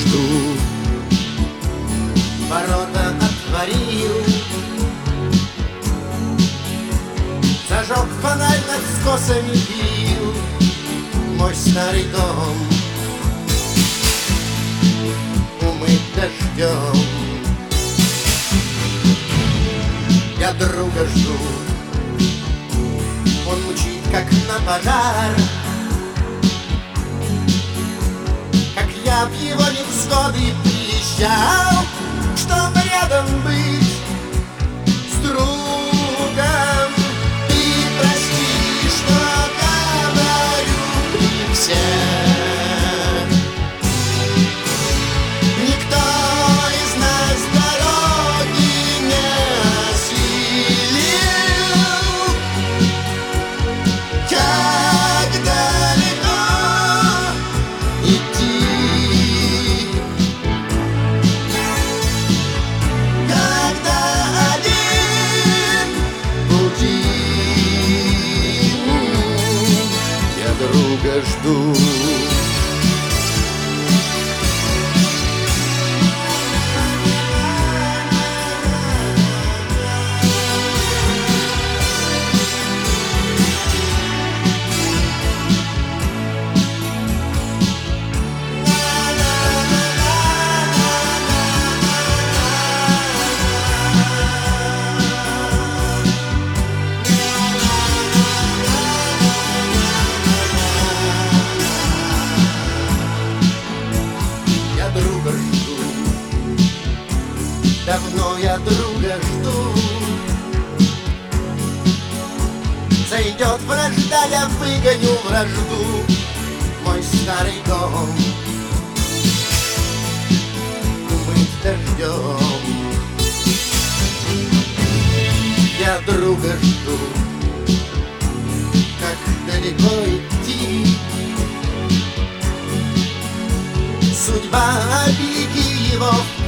жду. Ворота отворил, зажег фонарь над скосами бил мой старый дом, умыт дождем. Я друга жду, он мчит, как на пожар, как я в его невзгоды приезжал, чтоб рядом быть с другом. Ты прости, что говорю при всех. Никто из нас дороги не осилил. Как далеко идти, когда один пути. Я друга жду. Давно я друга жду. Зайдет вражда, я выгоню вражду. Мой старый дом умыт дождем. Я друга жду. Как далеко идти? Судьба, обеги его